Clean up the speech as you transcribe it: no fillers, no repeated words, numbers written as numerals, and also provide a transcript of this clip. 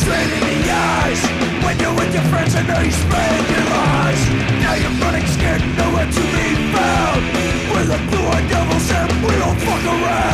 straight in the eyes. When you're with your friends, I know you spread your lies. Now you're running scared, nowhere to be found. We're the blue-eyed devils and we don't fuck around.